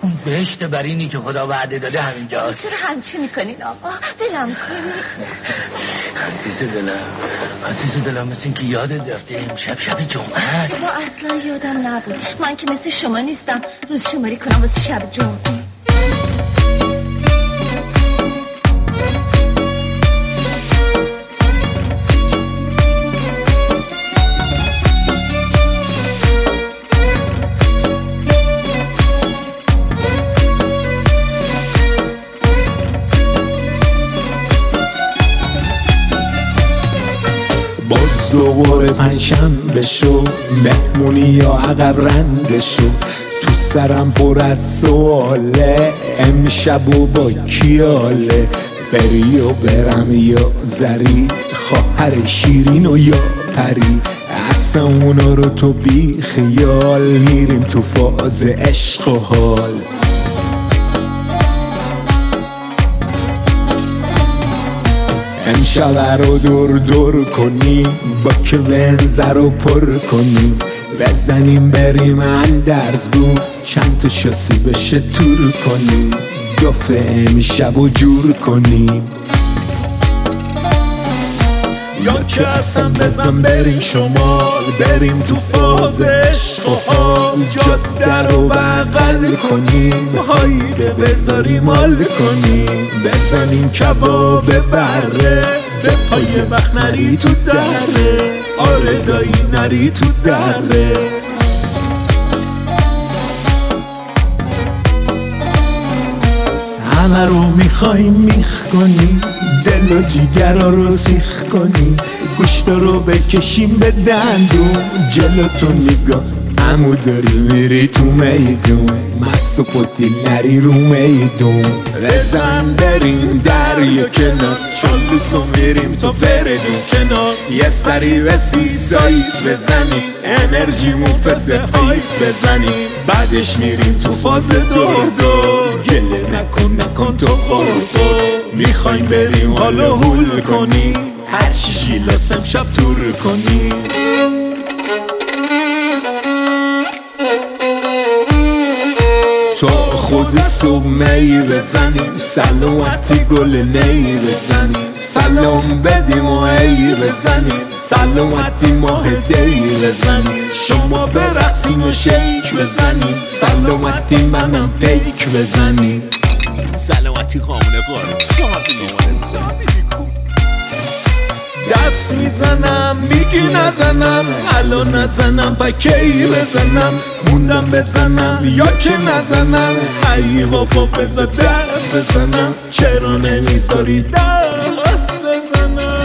بهشت برینی که خدا وعده داده همینجاست. چرا همچی میکنین آقا؟ دلم کنید. عزیز دلم مثل این که یادت رفته شب جمعه است. با اصلا یادم نبود. من که مثل شما نیستم روز شماری کنم واسه شب جمعه. باز دوباره پنجشنبه شو، مهمونی یا عقب رنده شو. تو سرم پر از سواله، امشب و با کیاله. بری و برم یا زری، خواهر شیرین و یا پری. اصلا اونا رو تو بی خیال، میریم تو فاز عشق و حال. امشب رو دور کنیم، با که بنزه رو پر کنیم. بزنیم بریم اندرزگو، چند تا شاسی بشه تور کنیم. دفعه امشب رو جور کنیم. یا که اصلا بزن بریم شمال، بریم تو فاز عشق و حال. جاده رو بغل کنیم، هایده بذاریم حال کنیم. بزنیم کباب بره، به پای وقت نری تو دره. آره دایی نری تو دره. همه رو میخوایم میخ کنیم، دل و جیگرها رو سیخ کنیم. گوشتا رو بکشیم به دندون، جلو تو نگاه عمو داری میری تو میدون. مست و پتی نری رو میدون. بزن بریم دریا کنار، چالوسو میریم تا فردون کنار. یه سری به سایت بزنیم، انرژی مفسه هایت بزنیم. بعدش میریم تو فاز دور گله نکن تو قرقو. میخوایم بریم حالا هول کنیم، هر چیزی لازم شب تور کنیم. تا خود صبح می بزنیم، سلامتی گل نی بزنیم. سلام بدیم و ای بزنیم، سلامتی ماه دی بزنیم. شما برقصین و شیک بزنیم، سلامتی منم پیک بزنیم. سلامتی قامونه قارم دست میزنم میگی نزنم، الان نزنم پکی بزنم. موندم بزنم یا که نزنم، ای بابا بزا دست بزنم. چرا نمیذاری دست بزنم؟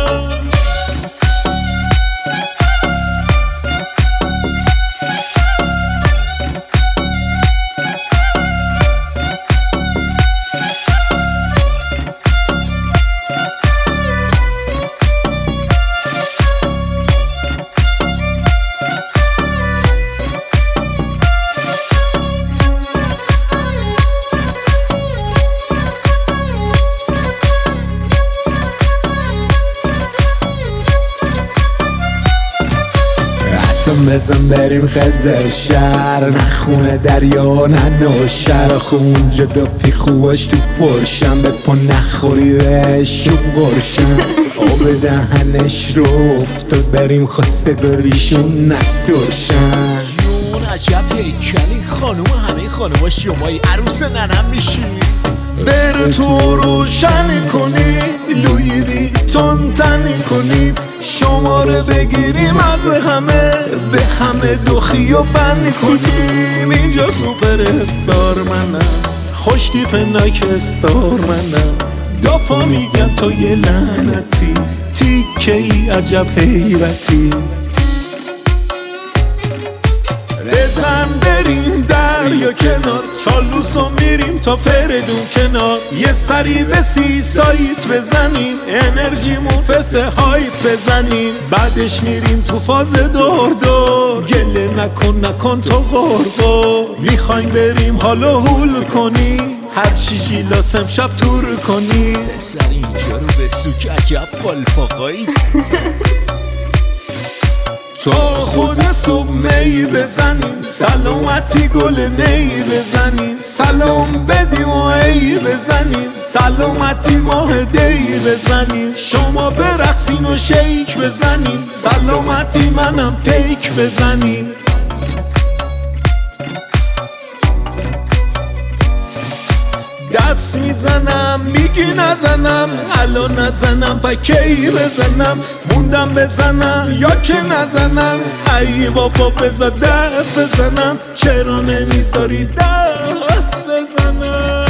بزن بریم خزر شهر، نخونه دریا ننوشر. خونجا دافی خوباش تو پرشم، به پا نخوری بهشون گرشم. آب دهنش رو افتاد، بریم خواستگاریشون ندرشم. جون عجب هیکلی خانوم، همه خانوما شمایی عروس ننم میشی. بر تو روشن کنیم، لوی ویتون تن کنیم. شماره بگیریم از همه، به همه دوخی و بند کنیم. اینجا سوپر استار منم، خوش تیپ نایک استار منم. دافا میگم تو یه لعنتی، تیکه ای عجب حیرتی. بزن بریم دریا کنار، چالوسو میریم تا فردون کنار. یه سری به سایت بزنیم، انرژی مفسه هایت بزنیم. بعدش میریم تو فاز دور گله نکن تو قرقو. میخوایم بریم حالا هول کنیم، هر چیزی لازم شب تور کنیم. پسر اینجا رو به سوک عجب قلفاقایی. تا خود صبح می بزنیم، سلامتی گل نی بزنیم، سلام بدیم و ای بزنیم، سلامتی ماه دی بزنیم، شما برقصین و شیک بزنیم، سلامتی منم پیک بزنیم. دست میزنم میگی نزنم، الان نزنم با کی بزنم، موندم بزنم یا که نزنم، ای بابا بذار دست بزنم، چرا نمیذاری دست بزنم.